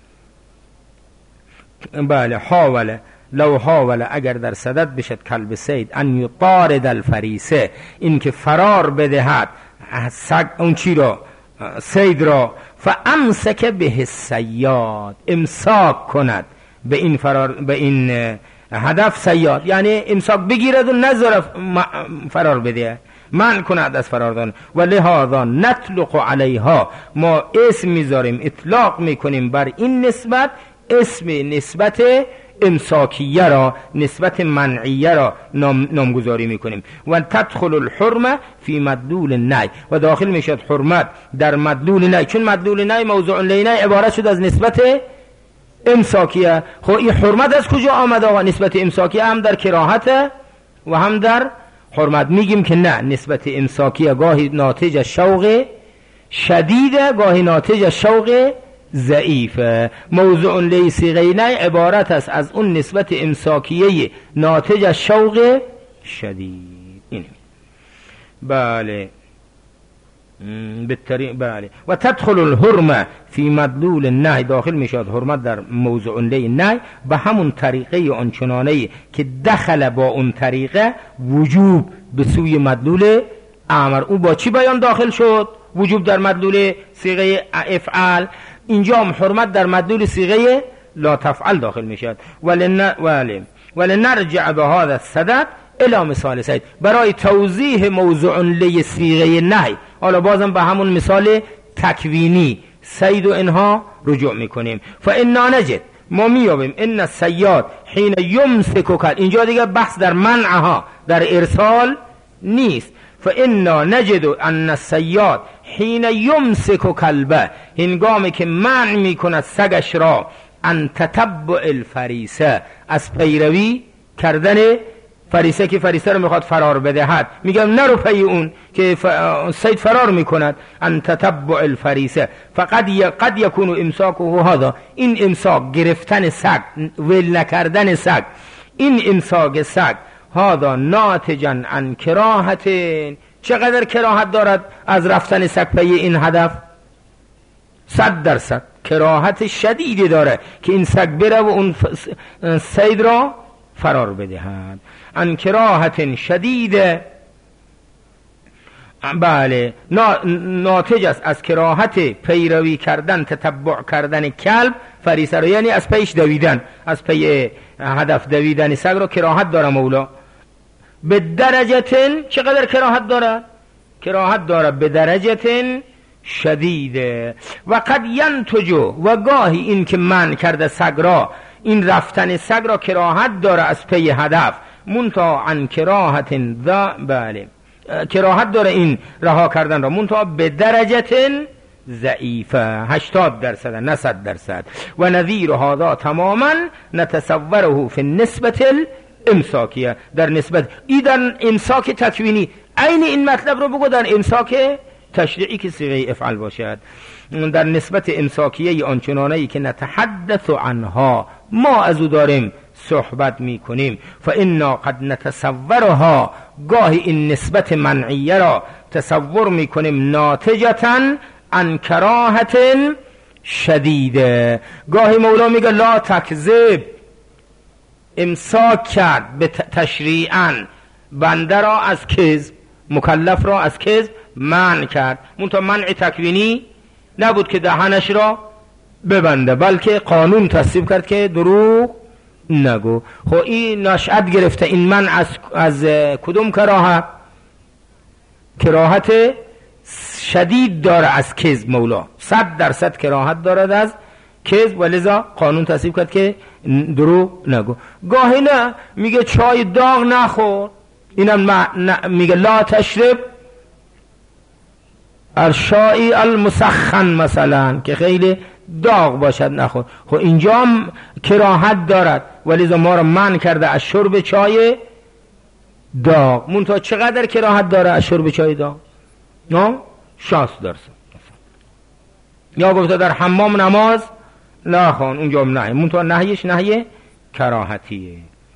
بله. حاوله لو حاوله اگر در صدد بشد کلب سید ان یطارد الفریسه، این که فرار بدهد سگ اون چی را، سید را، فامسک به الصیاد، امساک کند به این فرار، به این هدف صیاد، یعنی امساک بگیرد و نذاره فرار بده، من کند از فرار دادن. و لهذا نطلق علیها، ما اسم میذاریم، اطلاق میکنیم بر این نسبت، اسم نسبت امساکیه را، نسبت منعیه را نام نامگذاری میکنیم. و تدخل الحرمه فی مدلول النهی، و داخل میشد حرمت در مدلول نهی، چون مدلول نهی موضوع لینه عبارت شد از نسبت امساکیه. خب این حرمت از کجا آمد آقا؟ نسبت امساکیه هم در کراهت و هم در حرمت. میگیم که نه، نسبت امساکیه گاهی ناتج از شوق شدیده، گاهی ناتج از شوق ضعیفه. موضوع لی صیغه نهی عبارت است از اون نسبت امساکیه ناتج از شوق شدید. اینه. بله. بالطریق. بله. و تدخل الحرمه فی مدلول النهی، داخل میشد حرمت در موضوع لی نهی به همون طریقه آنچنانه که دخل با اون طریقه وجوب به سوی مدلول امر. او با چی بیان داخل شد؟ وجوب در مدلول صیغه افعال، اینجا هم حرمت در مدلول صیغه لا تفعل داخل میشد. ولن ولی ولنرجع به هذا الصدد الی مثال سید، برای توضیح موضوع لی صیغه نهی حالا بازم به همون مثال تکوینی سید و اینها رجوع میکنیم. فانا نجد، ما میابیم ان الصیاد حین یمسک کل، اینجا دیگه بحث در منعها در ارسال نیست. فانا نجد ان الصیاد حین یمسک کلبه، هنگامی که منع میکند سگش را، ان تتبع الفریسه، از پیروی کردن فریسه، که فریسه رو میخواد فرار بدهد، میگم نرو پی اون که سید فرار میکند. ان تتبع الفریسه فقد ی... قد یکون امساکه هذا، این امساک گرفتن سگ، ول نکردن سگ، این امساک سگ هذا ناتجا عن کراهت، چقدر کراهت دارد از رفتن سگ پی این هدف؟ صد درصد کراهت شدیدی داره که این سگ بره و اون سید را فرار بدهد. عن کراهت شدیده، بله، ناتج است از کراهت پیروی کردن، تتبع کردن کلب فریسه رو، یعنی از پیش دویدن، از پی هدف دویدن سگ رو کراهت داره مولا. به درجتن، چقدر کراهت داره؟ کراهت داره به درجتن شدیده. و قد ینتجو، و گاهی این که من کرده سگ را، این رفتن سگ را کراهت داره از پی هدف، منتها عن کراهت ذا، بله، کراهت داره این رها کردن را، منتها به درجتن ضعیفه، هشتاد درصد نه صد درصد. و نظیر هذا تماما نتصوره فی النسبت الامساکیه، در نسبت ای در امساک تکوینی عین این مطلب رو بگو در امساک تشریعی که صیغه افعال باشد. در نسبت امساکیه آنچنانه‌ای که نتحدث عنها، ما از او داریم صحبت میکنیم. فانا قد نتصورها، گاهی این نسبت منعیه را تصور میکنیم ناتجتاً عن کراهت شدیده. گاهی مولا میگه لا تکذب، امساک کرد به تشریعاً بنده را از کذب، مکلف را از کذب منع کرد، منتها منع تکوینی نبود که دهنش را ببنده، بلکه قانون تصویب کرد که دروغ نگو. خب این نشأت گرفته این من از, از کدوم کراهت؟ کراهت شدید داره از کذب مولا، صد درصد کراهت دارد از کذب، و لذا قانون تصویب کرد که دروغ نگو. گاهی نه میگه چای داغ نخور، اینم میگه لا تشرب الشای المسخن مثلا، که خیلی داغ باشد نخور. خب اینجا هم کراهت دارد، ولی ما را منع کرده از شرب چای داغ. منتها چقدر کراهت داره از شرب چای داغ؟ نه شصت درصد. یا گفته در حمام نماز نه خان اونجا نه، منتها نهیش نهی کراهتیه.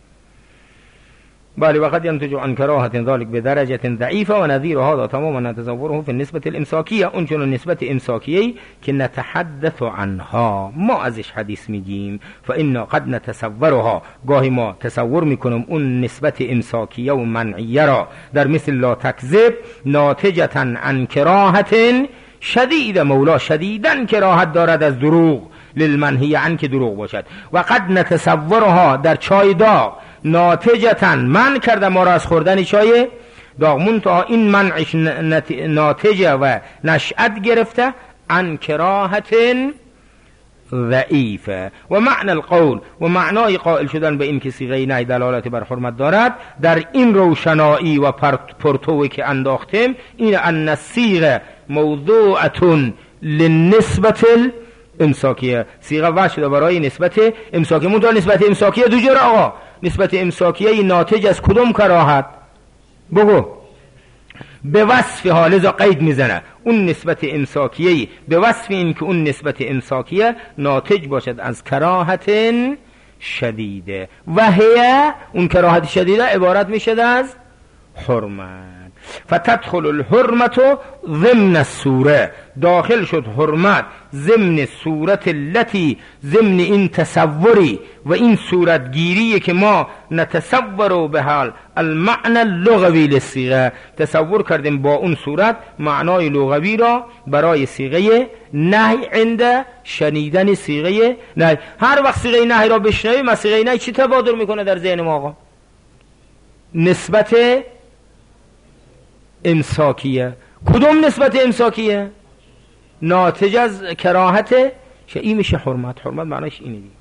بله وقد ينتج عن كراهة ذلك بدرجة ضعيفة ونظير هذا تماما نتصوره في النسبة الامساكية. اون چون نسبت امساکیه که نتحدث عنها ما ازش حدیث میگیم، فإنا قد نتصورها گاهی ما تصور میکنم اون نسبت امساکیه و منعیه را در مثل لا تکذب ناتجة عن کراهة شدید، مولا شدیدن کراهت دارد از دروغ للمنهی عن که دروغ باشد. و قد نتصورها در چای داغ ناتجتن من کرده ما را از خوردن چای داغ، منتها این منعش ناتجه و نشأت گرفته عن کراهت ضعیفه. و معنی القول و معنای قائل شدن به این که صیغه نهی دلالت بر حرمت دارد در این روشنایی و پرتوی که انداختیم این ان الصیغه موضوعه للنسبه امساکیه، صیغه وضع شده برای نسبت امساکیه. منتها نسبت امساکیه دو جور آقا، نسبت امساکیه ناتج از کدوم کراهت؟ بگو. به وصف حالزا قید میزنه اون نسبت امساکیه به وصف این که اون نسبت امساکیه ناتج باشد از کراهت شدیده و هی اون کراهت شدیده عبارت میشد از حرمت. فتدخل الحرمت ضمن السوره، داخل شد حرمت ضمن صورت التي ضمن این تصوری و این صورتگیری که ما نتصور به حال المعنى اللغوی للصیغه، تصور کردیم با اون صورت معنای لغوی را برای صیغه نهی عند شنیدن صیغه نهی. هر وقت صیغه نهی را بشنویم از صیغه نهی چی تبادر میکنه در ذهن ما آقا؟ نسبت امساکیه. کدوم نسبت امساکیه؟ ناتج از کراهت این میشه حرمت. حرمت معنیش اینه دیگه.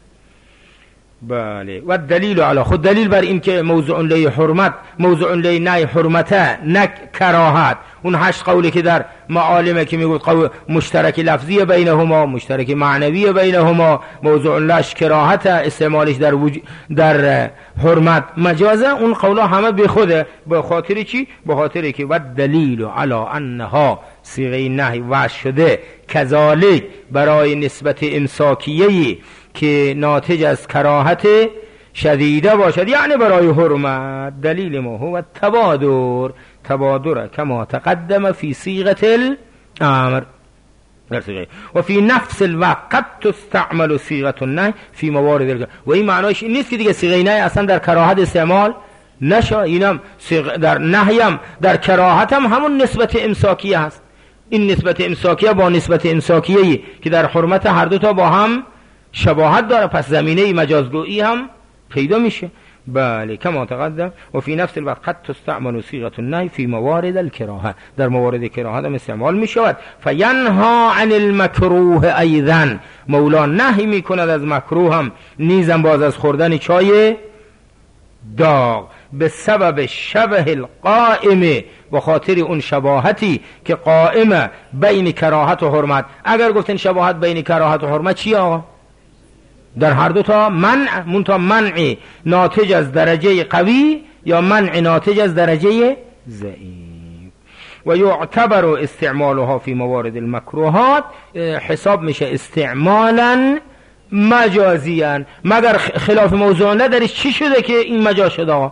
بله. و دلیل علی خود دلیل بر این که موضوع لی حرمت موضوع لی نهی حرمته نه کراهت، اون هشت قولی که در معالمه که میگه قول مشترک لفظی بینهما مشترک معنوی بینهما موضوع لش کراهت استعمالش در وج... در حرمت مجازه، اون قولا همه به خوده. به خاطر چی؟ به خاطر که و دلیل علی انها صیغه نهی وضع شده کذالک برای نسبت امساکیه که ناتج از کراهت شدیده باشد، یعنی برای حرمت. دلیل ما هو تبادر تبادر کما تقدم فی صیغه الامر و فی نفس الوقت قد تستعمل صیغه النهی فی موارد. و این معنیش این نیست که دیگه صیغه نهی اصلا در کراهت استعمال نشه، اینم در نهیم در کراهت هم همون نسبت امساکیه هست. این نسبت امساکیه با نسبت امساکیه که در حرمت هر دو تا با هم شباهت داره، پس زمینه مجازگویی هم پیدا میشه. بله کما تقدم و فی نفس الوقت قد تستعمل صیغه النهی فی موارد الکراهه، در موارد کراهت هم استعمال میشود. فینها عن المکروه ایضا، مولا نهی میکند از مکروه هم نیزم باز از خوردن چای داغ به سبب شبه القائمه، به خاطر اون شباهتی که قائمه بین کراهت و حرمت. اگر گفتن شباهت بین کراهت و حرمت چی آقا؟ در هر دو تا منع، منتها منع ناتج از درجه قوی یا منع ناتج از درجه ضعیف. و یعتبر استعمالها فی موارد المکروهات، حساب میشه استعمالا مجازیا. مگر خلاف موضوع ندارش چی شده که این مجاز شده؟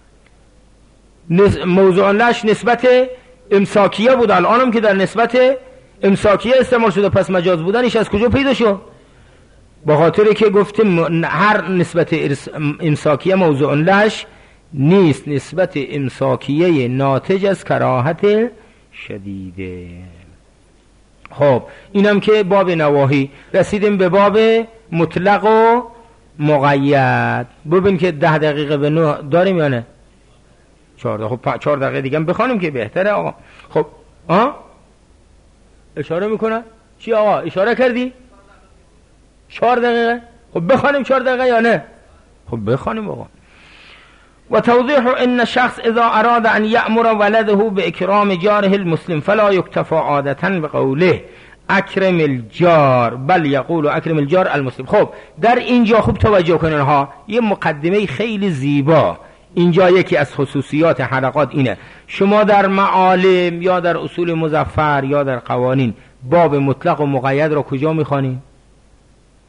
موضوع لش نسبت امساکیه بود، الانم که در نسبت امساکیه استعمال شده، پس مجاز بودنش از کجا پیدا شد؟ با خاطر که گفتیم هر نسبت امساکیه موضوع لش نیست، نسبت امساکیه ناتج از کراهت شدیده. خب اینم که باب نواهی. رسیدیم به باب مطلق و مقید. ببین که ده دقیقه به نو داریم یا نه؟ چهار. خب چهار دقیقه دیگه هم بخوانیم که بهتره آقا. خب آه اشاره میکنه چی آقا؟ اشاره کردی؟ چهار دقیقه. خب بخوانیم چهار دقیقه یا نه؟ خب بخوانیم آقا. و توضیح ان شخص اذا اراد ان یأمر ولده باکرام جاره المسلم فلا یکتفى عادتا بقوله اکرم الجار بل یقول اکرم الجار المسلم. خب در اینجا خوب توجه کنین ها، یه مقدمه خیلی زیبا. اینجا یکی از خصوصیات حلقات اینه، شما در معالم یا در اصول مظفر یا در قوانین باب مطلق و مقید را کجا میخوانین؟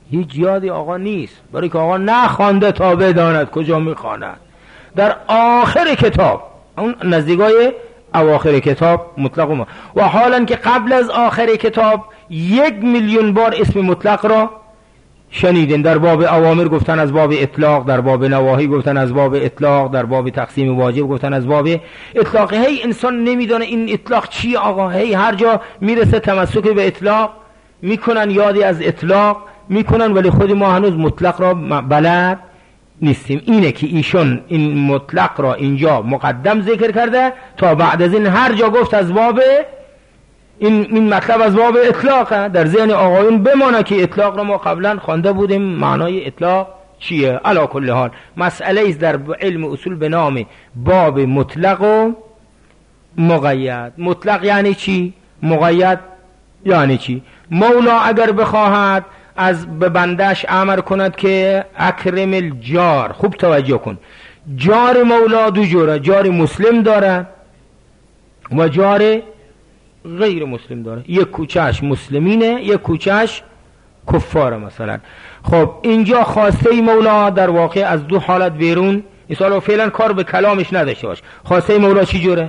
هیچ یادی آقا نیست، برای که آقا نخوانده تا بداند کجا میخواند. در آخر کتاب، اون نزدیکای اواخر کتاب مطلق ما، و حالا که قبل از آخر کتاب یک میلیون بار اسم مطلق را شنیدین. در باب اوامر گفتن از باب اطلاق، در باب نواهی گفتن از باب اطلاق، در باب تقسیم واجب گفتن از باب اطلاق. هی انسان نمیدونه این اطلاق چی آقا، هی هر جا میرسه تمسک به اطلاق میکنن، یادی از اطلاق میکنن، ولی خود ما هنوز مطلق را بلد نیستیم. اینه که ایشون این مطلق را اینجا مقدم ذکر کرده تا بعد از این هر جا گفت از باب این این مطلب از باب اطلاقه، در ذهن آقایون بمانه که اطلاق را ما قبلا خوانده بودیم معنای اطلاق چیه. علی کل حال مسئله است در علم اصول به نام باب مطلق و مقید. مطلق یعنی چی؟ مقید یعنی چی؟ مولا اگر بخواهد از به بندش امر کند که اکرم الجار، خوب توجه کن، جار مولا دو جوره، جار مسلم داره و جار غیر مسلم داره. یک کوچهش مسلمینه، یک کوچهش کفاره مثلا. خب اینجا خواسته مولا در واقع از دو حالت بیرون، مثلا فعلا کار به کلامش نداشته باش. خواسته مولا چی جوره؟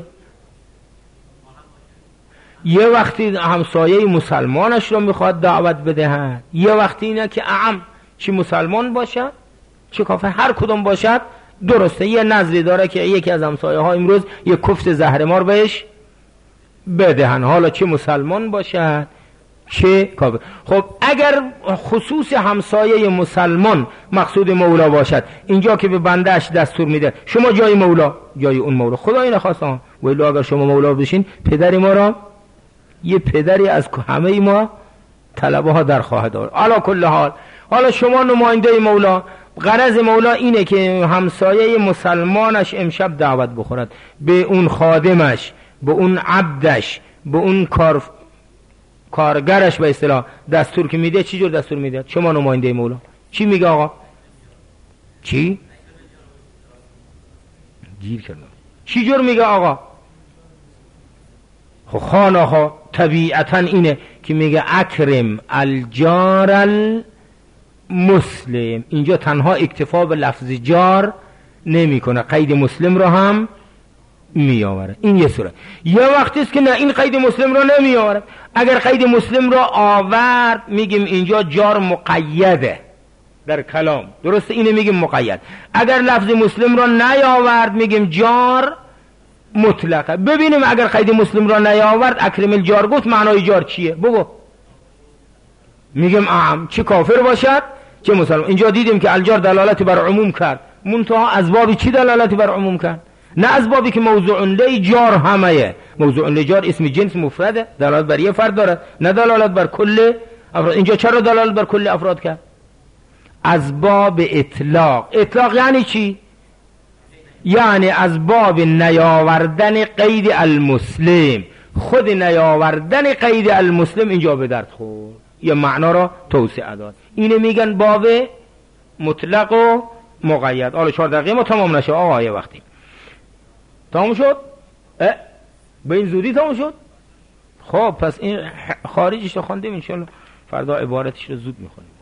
یه وقتی همسایه مسلمانش رو میخواد دعوت بدهد، یه وقتی اینه که اعم چی مسلمان باشد چی کافر، هر کدوم باشد درسته. یه نظری داره که یکی از همسایه ها امروز یه کوفت زهرمار بهش بدهن، حالا چه مسلمان باشد چه کافر. خب اگر خصوص همسایه مسلمان مقصود مولا باشد، اینجا که به بندهش دستور میده شما جای مولا، جای اون مولا خدایی نخواسته، ولی اگر شما مولا بشین پدر ما را، یه پدری از همه ما طلبه ها در خواهد دار. علی کل حال حالا شما نماینده مولا، غرض مولا اینه که همسایه مسلمانش امشب دعوت بخورد، به اون خادمش، به اون عبدش، به اون کار کارگرش به اصطلاح دستور که میده. چی جور دستور میده؟ شما نماینده مولا چی میگه آقا؟ چی؟ گیر کردم. چی جور میگه آقا؟ خانه ها طبیعتا اینه که میگه اکرم الجار المسلم. اینجا تنها اکتفا به لفظ جار نمی کنه، قید مسلم رو هم می آوره. این یه صورت. یه وقتی است که نه این قید مسلم رو نمی آوره. اگر قید مسلم رو آورد میگیم اینجا جار مقیده در کلام، درسته؟ اینه میگیم مقید. اگر لفظ مسلم رو نیاورد میگیم جار مطلقه. ببینیم اگر قید مسلم را نیاورد اکرم الجار گفت، معنای جار چیه؟ بگو. میگم اعم چه کافر باشد چه مسلمان. اینجا دیدیم که الجار دلالت بر عموم کرد، منتها از بابی چی دلالت بر عموم کرد؟ نه از بابی که موضوع لی جار همه. موضوع لی جار اسم جنس مفرده، دلالت بر یه فرد دارد، نه دلالت بر کل افراد. اینجا چرا دلالت بر کل افراد کرد؟ از باب اطلاق. اطلاق یعنی چی؟ یعنی از باب نیاوردن قید المسلم. خود نیاوردن قید المسلم اینجا به درد خورد، یه معنا را توسعه داد. اینه میگن باب مطلق و مقید. حالا چهار دقیقه ما تمام نشه آقا، یه وقتی تمام شد؟ به این زودی تمام شد؟ خب پس این خارجش رو خواندیم، انشالله فردا عبارتش رو زود میخونیم.